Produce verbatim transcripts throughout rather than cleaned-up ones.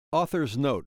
Author's note.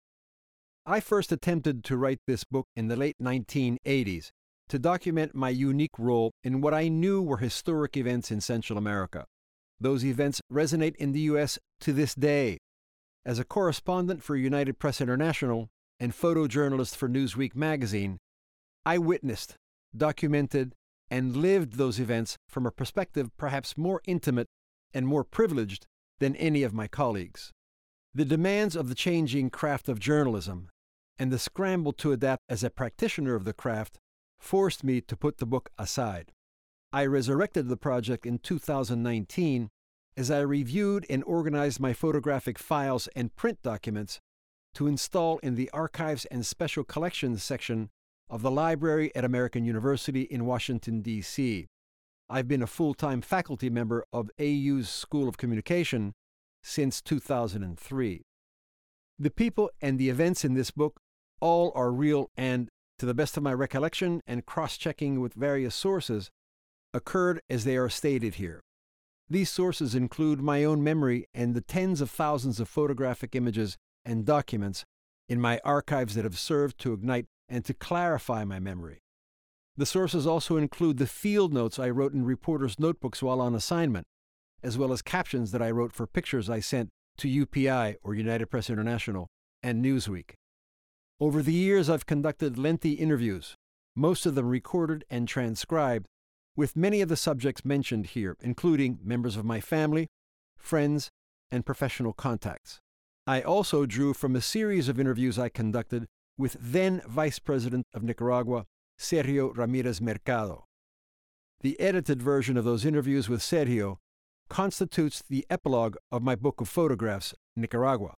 I first attempted to write this book in the late nineteen eighties to document my unique role in what I knew were historic events in Central America. Those events resonate in the U S to this day. As a correspondent for United Press International and photojournalist for Newsweek magazine, I witnessed, documented, and lived those events from a perspective perhaps more intimate and more privileged than any of my colleagues. The demands of the changing craft of journalism and the scramble to adapt as a practitioner of the craft forced me to put the book aside. I resurrected the project in two thousand nineteen as I reviewed and organized my photographic files and print documents to install in the Archives and Special Collections section of the library at American University in Washington, D C I've been a full-time faculty member of A U's School of Communication since two thousand three. The people and the events in this book all are real and, to the best of my recollection and cross-checking with various sources, occurred as they are stated here. These sources include my own memory and the tens of thousands of photographic images and documents in my archives that have served to ignite and to clarify my memory. The sources also include the field notes I wrote in reporters' notebooks while on assignment, as well as captions that I wrote for pictures I sent to U P I, or United Press International, and Newsweek. Over the years, I've conducted lengthy interviews, most of them recorded and transcribed, with many of the subjects mentioned here, including members of my family, friends, and professional contacts. I also drew from a series of interviews I conducted with then Vice President of Nicaragua, Sergio Ramirez Mercado. The edited version of those interviews with Sergio constitutes the epilogue of my book of photographs, Nicaragua.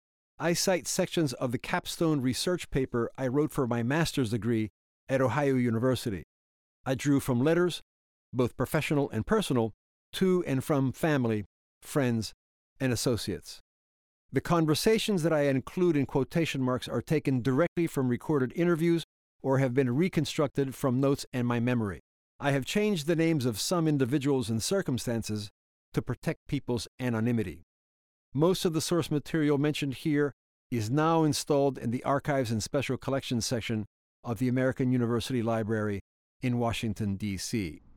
I cite sections of the capstone research paper I wrote for my master's degree at Ohio University. I drew from letters, both professional and personal, to and from family, friends, and associates. The conversations that I include in quotation marks are taken directly from recorded interviews or have been reconstructed from notes and my memory. I have changed the names of some individuals and circumstances to protect people's anonymity. Most of the source material mentioned here is now installed in the Archives and Special Collections section of the American University Library in Washington, D C